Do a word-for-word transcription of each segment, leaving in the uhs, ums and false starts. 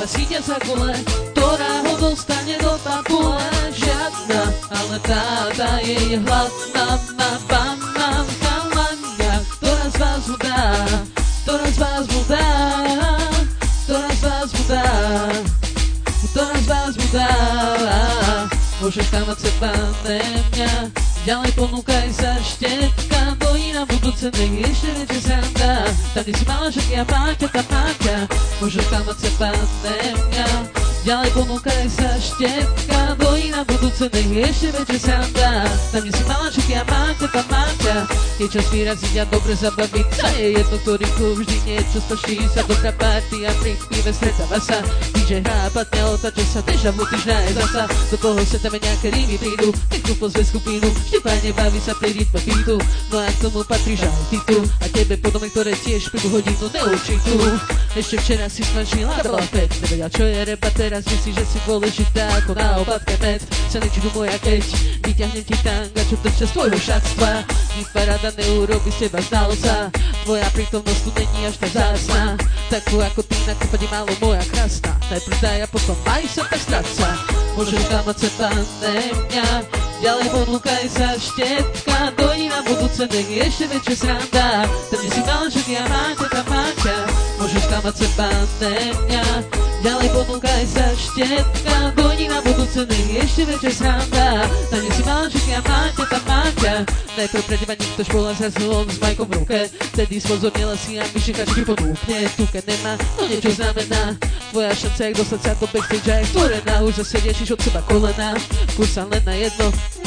vás chytia za gule, ktorá ho dostane do papule. Žiadna, ale táta je hladná na banán chalania, ktorá z vás mu dá, ktorá z vás mu dá, ktorá z vás mu dá, ktorá z vás mu dá. Môžeš klamať seba, ne mňa, ďalej ponúkaj sa štetka, dojí na budúce, nech ešte väčšie sranda. Tam, kde si mala, že ja máťa, tá máťa. Môžeš klamať seba, ne mňa, ďalej ponúkaj sa štetka, dojí na budúce, nech ešte väčšie sranda. Tam, kde si mala, že ja máťa, tá máťa. Je čas vyraziť a dobre zabaviť sa, je jedno, ktorý klub vždy niečo spaší sa. Dobrá party a pri pive stretáva sa, dý džej hrá, patňa, otáča sa, deja vu, týždňa je zasa. Do toho sa tam nejaké rýmy prídu, nech tu pozve skupinu, vždy fajne baví sa pri rytme beatu. No a k tomu patríš aj ty tu, a tebe podobne, ktoré tiež prídu hodinu neurčitú. Ešte včera si snažila, bola fet, nevedela čo je repa, teraz myslíš, že si dôležitá ako na opadke med. Celý činu moja keď vyťahnem ti tanga, čo to čas tvojho šatstva. Nič paráda neurobi z teba znalca, tvoja prítomnosť tu není až tak zásna. Takú ako ty na kopade málo moja krásna, najprv daj a potom maj sa tak stráca. Môžeš klamať seba, ne mňa, ďalej ponúkaj sa štetka, dojí na budúce, nech je ešte väčšie sranda. Tam, kde si mala, že ja máte, tá máťa. Môžeš klamať seba, ne mňa, ďalej ponúkaj sa štetka, dojí na budúce, nech je ešte väčšie sranda. Tam, kde si mala, že ja máte, tá máťa. Najprv pre teba nikto špola zrazu on s majkom v ruke, vtedy spozornila si a myšlienka, že ti ponúkne. Tuke nemá, to niečo znamená, tvoja šanca, jak dostať sa do backstage a je stvorená. Už zase riešiš od seba kolena, kurz sa len na jedno,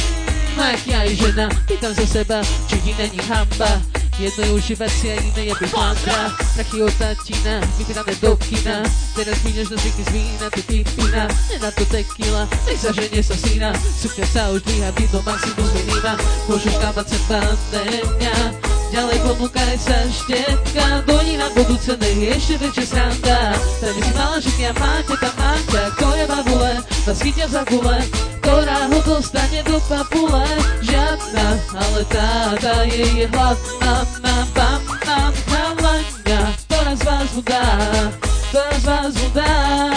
no jak ja i žena. Pýtam za seba, či ti není hamba, jedno je užívať si a iné je byť mandra. Prachy od tatína, vypínané do kina, teraz míňaš na zvyky z vína, ty pipina, ne na to tequila, nech sa ženie sa syna. Sukňa sa už dvíha, vidno maximum zvinýva. Môžeš klamať seba, ne mňa, ďalej ponúkaj sa štetka, dojí na budúce, nech je ešte väčšia sranda. Tam si mala, že ja máte, tá máťa, ktoré babule vás chytia za gule, ktorá ho dostane do papule. Žiadna, ale táta je hladná na banán chalania, ktorá z vás mu dá, ktorá z vás mu dá,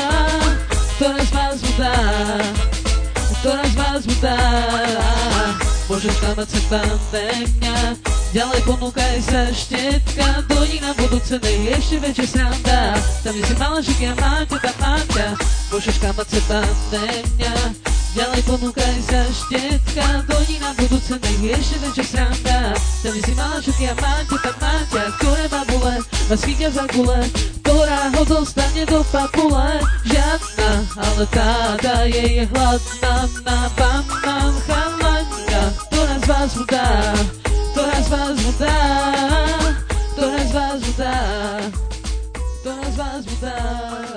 ktorá z vás mu dá, ktorá z vás mu dá. Môžeš klamať seba, ne mňa, ďalej ponúkaj sa štetka, dojí na budúce, nech je ešte väčšia sranda. Tam, kde si mala, že ja máte, tá máťa. Môžeš klamať seba, ne mňa, ďalej ponúkaj sa štetka, dojí na budúce, nech je ešte väčšia sranda. Tam, kde si mala, že ja máte, tá máťa, ktoré babule vás chytia za gule, ktorá ho dostane do papule. Žiadna, ale táta je hladná na banán chalania, ktorá z vás mu dá, ktorá z vás mu dá, ktorá z vás mu dá, ktorá z vás mu dá.